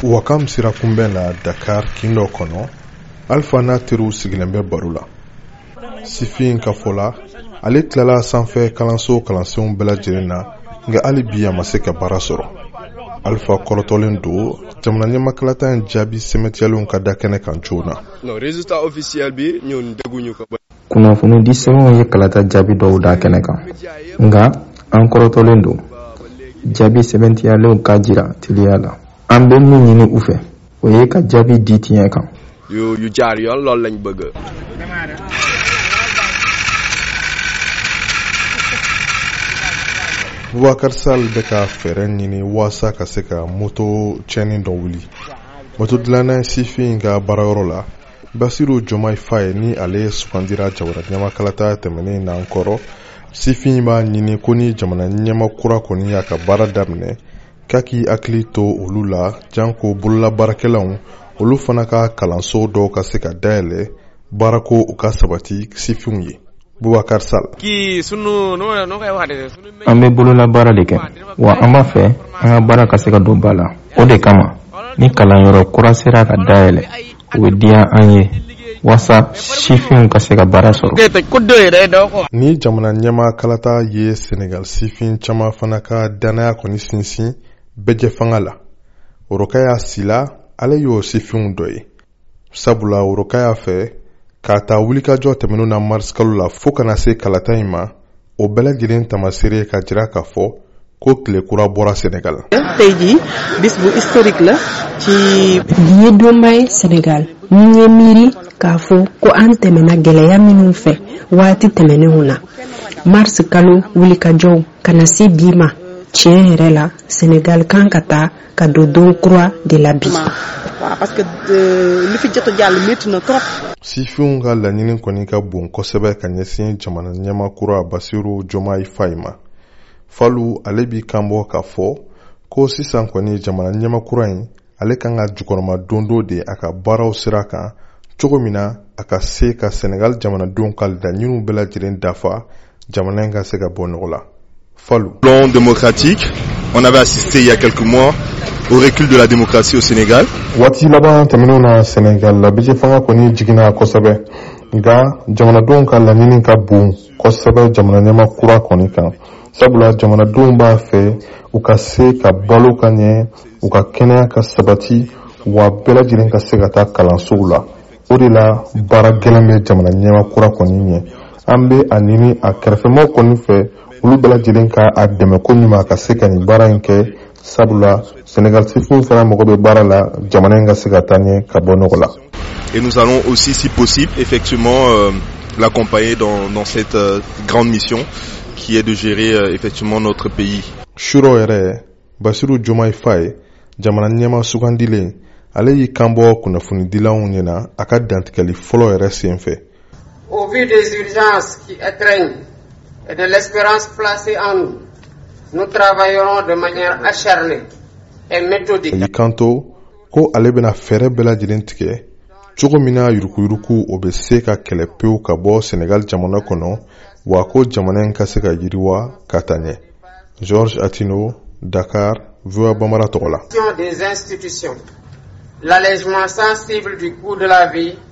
Wakam sira kunbɛn la Dakar kindo kɔnɔ Alpha n'a teriw sigilen bɛ baro la. Sifin ka fɔ la ale tilala sanfɛ kalansenw bɛɛ lajɛlen na nka hali bi a ma se ka baara sɔrɔ. Alpha kɔrɔtɔlen don jamana ɲɛmakalata in jaabi sɛmɛtiyalenw ka da kɛnɛ kan cogo na. Résultat officiel bi ñun dégguñu ko. Kunnafoni di sɛbɛnw ye kalata jaabi dɔw da kɛnɛ kan nka an kɔrɔtɔlen don jaabi sɛbɛntiyalenw ka jira teliya la. An bɛ min ɲini u fɛ o ye ka jaabi di tiɲɛ kan. yu jaar yoon loolu lañ bëgg. Boubacar Sall bɛ ka fɛɛrɛ ɲini waasa ka se ka moto tiɲɛni dɔ wuli. Moto dilanna Sifin ka baarayɔrɔ la Basiru Diomaye Faye ni ale sugandira jamana ɲɛmakalata tɛmɛnen n'an kɔrɔ Sifin b'a ɲini ko ni jamana ɲɛmakura kɔni y'a ka baara daminɛ k'a k'i hakili to olu la janko bololabaarakɛlaw olu fana ka kalanso dɔw ka se ka dayɛlɛ baarako u ka sabati Sifinw ye. Boubacar Sall an bɛ bololabaara de kɛ wa an b'a fɛ an ka baara ka se ka don ba la. O de kama ni kalanyɔrɔ kura sera ka dayɛlɛ o bɛ diya an ye wasa Sifinw ka se ka baara sɔrɔ. Ni jamana ɲɛmakalata ye Senegal Sifin caman fana ka danaya kɔni sinsin bɛjɛ fanga la. Worokaya Sila ale y'o Sifinw dɔ ye. Sabula Worokaya fɛ k'a ta wulikajɔ tɛmɛnen na mars kalo la fo kana se kalata in ma o bɛɛ lajɛlen tamasere ka jira k'a fɔ ko tile kura bɔra Senegal. Tey jii bis bu historique la ci ye dombay Senegal ñu ngi miiri k'a fɔ ko an tɛmɛna gɛlɛya minnu fɛ waati tɛmɛnenw na mars kalo wulikajɔw kana se bi ma tiɲɛ yɛrɛ la Senegal kan ka taa ka don don kura de la bi. Parce que li fi jot jàll métti na trop. Sifinw ka laɲini kɔni ka bon kosɛbɛ ka ɲɛsin jamana ɲɛmakura Basiru Diomaye Faye ma. Falu ale b'i kanbɔ k'a fɔ ko sisan kɔni jamana ɲɛmakura in ale kan ka jukɔrɔma dondo de a ka baaraw sira kan cogo min na a ka se ka Senegal jamanadenw ka laɲiniw bɛɛ lajɛlen dafa jamana in ka se ka bɔ nɔgɔ la. Falu. Plan démocratique, on avait assisté il y a quelques mois au recul de la démocratie au Sénégal. Waati laban tɛmɛnenw na Senegal la bɛjɛ fanga kɔni jiginna kosɛbɛ nka jamanadenw ka laɲini ka bon kosɛbɛ jamana ɲɛmakura kɔni kan. Sabula jamanadenw b'a fɛ u ka se ka balo ka ɲɛ u ka kɛnɛya ka sabati wa bɛɛ lajɛlen ka se ka taa kalansow la. O de la baara gɛlɛn bɛ jamana ɲɛmakura kɔni ɲɛ. An bɛ a ɲini a kɛrɛfɛmɔgɔw kɔni fɛ olu bɛɛ lajɛlen ka a dɛmɛ ko ɲuman ka se ka nin baara in kɛ sabula Senegal Sifinw fana mɔgɔ bɛ baara la jamana in ka se ka taa ɲɛ ka bɔ nɔgɔ la. Et nous allons aussi, si possible, effectivement l'accompagner dans cette grande mission qui est de gérer effectivement notre pays. Shuro yɛrɛ Basiru Diomaye Faye jamana ɲɛma sugandilen ale y'i kanbɔ kunnafonidilaw ɲɛna a ka dantigɛli fɔlɔ yɛrɛ senfɛ. Au vu des urgences qui étreignent et de l'espérance placée en nous, nous travaillerons de manière acharnée et méthodique. Y'i kanto ko ale bɛna fɛɛrɛ bɛɛ lajɛlen tigɛ cogo min na yurukuyuruku o bɛ se ka kɛlɛ pewu ka bɔ Senegal jamana kɔnɔ wa ko jamana in ka se ka yiriwa ka taa ɲɛ. Georges Atino, Dakar, VOA Bambara tɔgɔ la. Des institutions, l'allègement sensible du coût de la vie